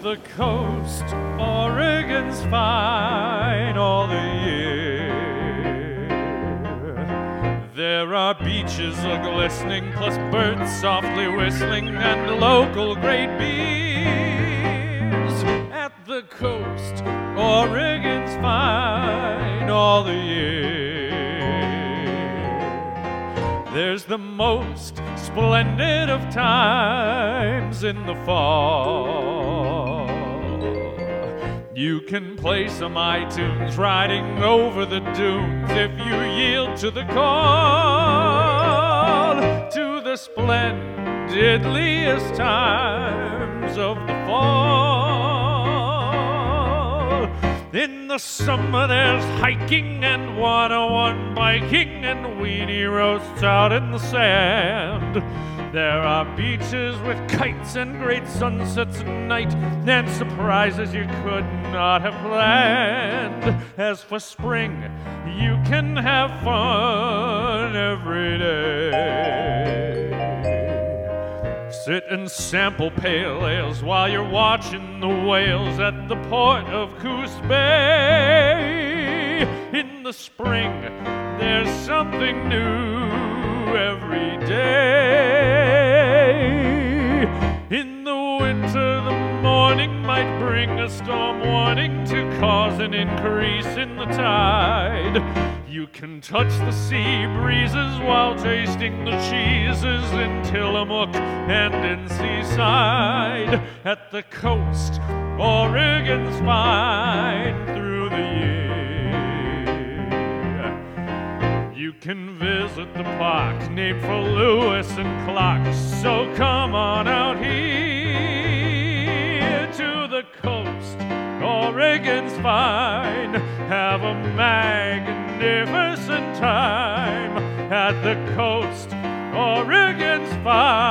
the coast, Oregon's fine all the year. There are beaches a-glistening, plus birds softly whistling, and local great beers. At the coast, Oregon's fine all the year. There's the most splendid of times in the fall. You can play some iTunes riding over the dunes if you yield to the call to the splendidliest times of the fall. In the summer there's hiking and 101 biking and weenie roasts out in the sand. There are beaches with kites and great sunsets at night and surprises you could not have planned. As for spring, you can have fun every day. Sit and sample pale ales while you're watching the whales at the port of Coos Bay. In the spring, there's something new every day. In the winter, the morning might bring a storm warning to cause an increase in the tide. You can touch the sea breezes while tasting the cheeses in Tillamook and in Seaside. At the coast, Oregon's fine through the year. You can visit the park named for Lewis and Clark, so come on out here to the coast. Oregon's fine. Have a magnificent time at the coast. Oregon's fine.